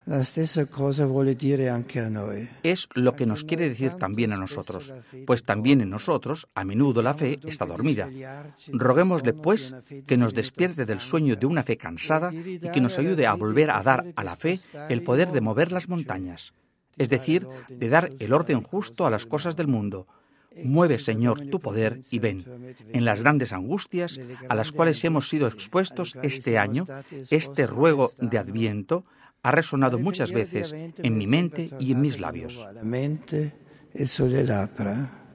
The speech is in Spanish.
Es lo que nos quiere decir también a nosotros, pues también en nosotros, a menudo, la fe está dormida. Roguémosle, pues, que nos despierte del sueño de una fe cansada y que nos ayude a volver a dar a la fe el poder de mover las montañas, es decir, de dar el orden justo a las cosas del mundo. Mueve, Señor, tu poder y ven. En las grandes angustias a las cuales hemos sido expuestos este año, este ruego de Adviento ha resonado muchas veces en mi mente y en mis labios.